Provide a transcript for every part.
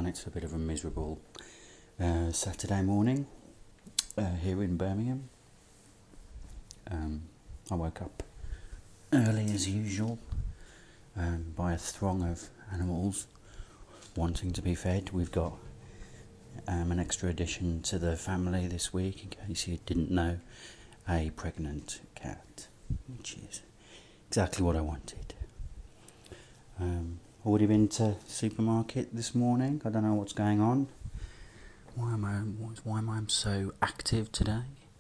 everyone. It's a bit of a miserable Saturday morning here in Birmingham. I woke up early as usual by a throng of animals wanting to be fed. We've got an extra addition to the family this week, in case you didn't know, a pregnant cat, which is exactly what I wanted. Already been to supermarket this morning. I don't know what's going on. Why am I so active today?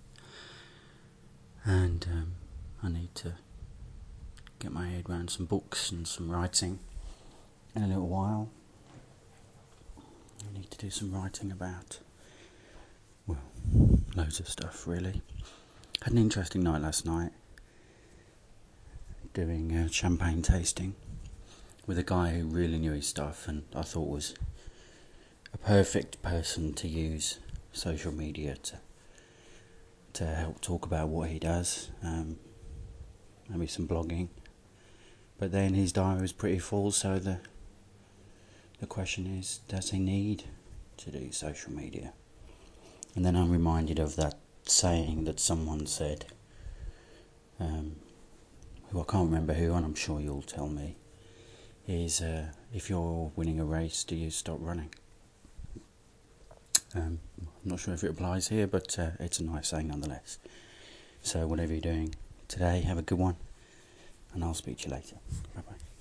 And I need to get my head around some books and some writing in a little while. I need to do some writing about, well, loads of stuff really. Had an interesting night last night, doing champagne tasting with a guy who really knew his stuff, and I thought was a perfect person to use social media to help talk about what he does, maybe some blogging. But then his diary was pretty full, so the question is, does he need to do social media? And then I'm reminded of that saying that someone said, who I can't remember who, and I'm sure you'll tell me, is if you're winning a race, do you stop running? I'm not sure if it applies here, but it's a nice saying nonetheless. So whatever you're doing today, have a good one, and I'll speak to you later. Bye bye.